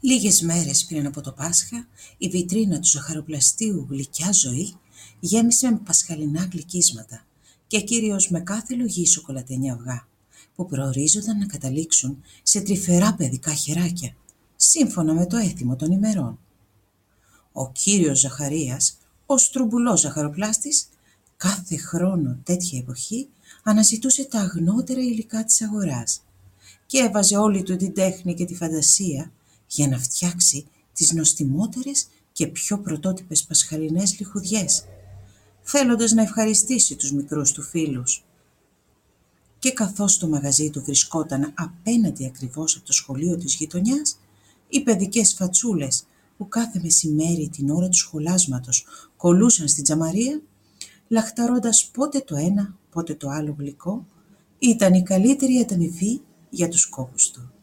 Λίγες μέρες πριν από το Πάσχα, η βιτρίνα του ζαχαροπλαστείου «Γλυκιά ζωή» γέμισε με πασχαλινά γλυκίσματα και κυρίως με κάθε λογή σοκολατένια αυγά, που προορίζονταν να καταλήξουν σε τρυφερά παιδικά χεράκια, σύμφωνα με το έθιμο των ημερών. Ο κύριος Ζαχαρίας, ο στρουμπουλός ζαχαροπλάστης, κάθε χρόνο τέτοια εποχή αναζητούσε τα αγνότερα υλικά της αγοράς και έβαζε όλη του την τέχνη και τη φαντασία για να φτιάξει τις νοστιμότερες και πιο πρωτότυπες πασχαλινές λιχουδιές, θέλοντας να ευχαριστήσει τους μικρούς του φίλους. Και καθώς το μαγαζί του βρισκόταν απέναντι ακριβώς από το σχολείο της γειτονιάς, οι παιδικές φατσούλες που κάθε μεσημέρι την ώρα του σχολάσματος κολλούσαν στην τζαμαρία, λαχταρώντας πότε το ένα πότε το άλλο γλυκό, ήταν η καλύτερη ανταμοιβή για τους σκόπους του.